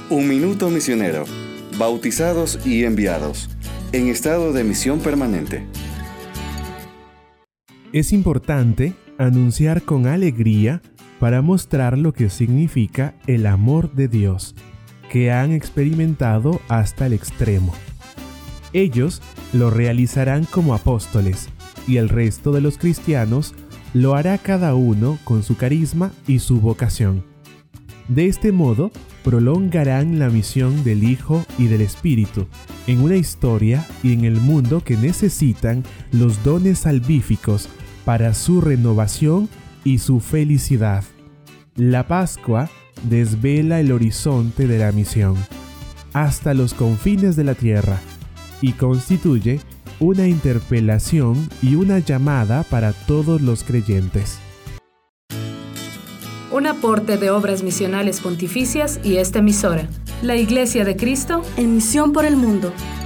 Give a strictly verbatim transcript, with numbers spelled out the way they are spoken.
Un Minuto Misionero. Bautizados y enviados. En estado de misión permanente. Es importante anunciar con alegría para mostrar lo que significa el amor de Dios, que han experimentado hasta el extremo. Ellos lo realizarán como apóstoles, y el resto de los cristianos lo hará cada uno con su carisma y su vocación. De este modo, prolongarán la misión del Hijo y del Espíritu en una historia y en el mundo que necesitan los dones salvíficos para su renovación y su felicidad. La Pascua desvela el horizonte de la misión hasta los confines de la tierra y constituye una interpelación y una llamada para todos los creyentes. Un aporte de Obras Misionales Pontificias y esta emisora, la Iglesia de Cristo, en misión por el mundo.